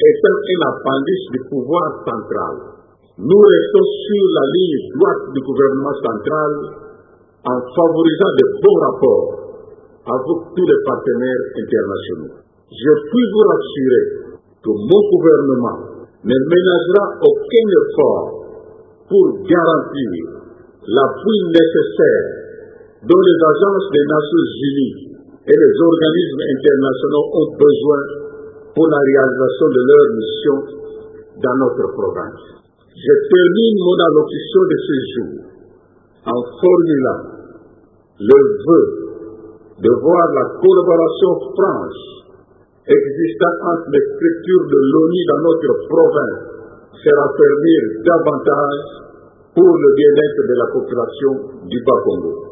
étant un appendice du pouvoir central. Nous restons sur la ligne droite du gouvernement central en favorisant de bons rapports avec tous les partenaires internationaux. Je puis vous rassurer que mon gouvernement ne ménagera aucun effort pour garantir l'appui nécessaire dont les agences des Nations Unies et les organismes internationaux ont besoin pour la réalisation de leurs missions dans notre province. Je termine mon allocution de ce jour en formulant le vœu de voir la collaboration franche existant entre les structures de l'ONU dans notre province se raffermir davantage pour le bien-être de la population du Bas-Congo.